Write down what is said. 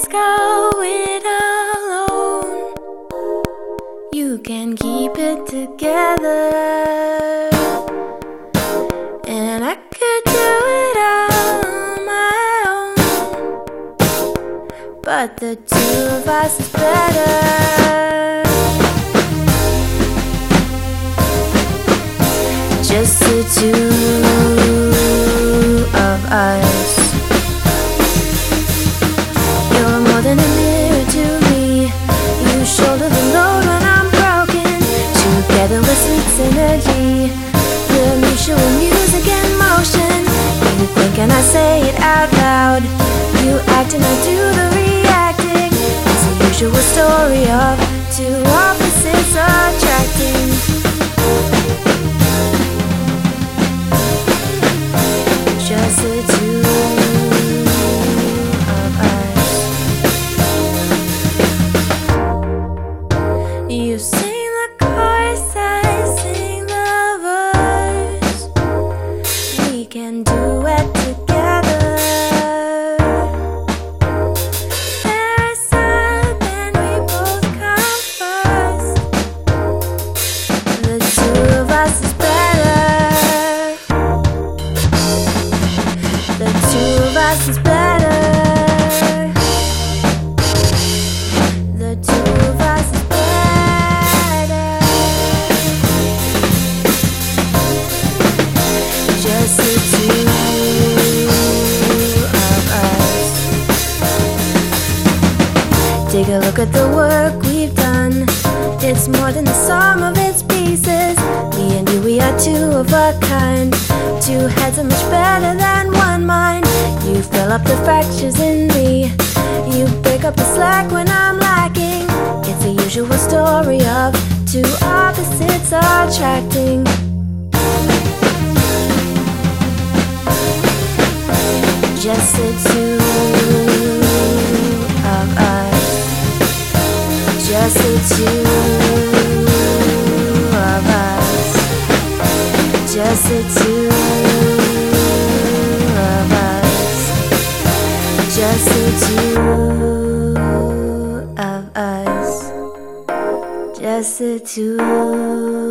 both go it alone. You can keep it together, and I could do it on my own, but the two of us is better. Just the two of us. You're more than a mirror to me. You shoulder the load when I'm broken. Together we're sweet synergy. We're mutual music in motion. You think and I say it out loud. You act and I do the reacting. It's the usual story of two opposites attracting. Just the two of us. You sing the chorus, I sing the verse. We can duet together. There is silence and we both come first. The two of us is better. The two of us is better. The two of us is better. Just the two of us. Take a look at the work we've done. It's more than the sum of its pieces. Me and you, we are two of a kind. Two heads are much better than one mind. You fill up the fractures in me. You break up the slack when I'm lacking. It's the usual story of two opposites attracting. Just the two of us. Just the two of us. Just the two of us. Just the two of us. Just the two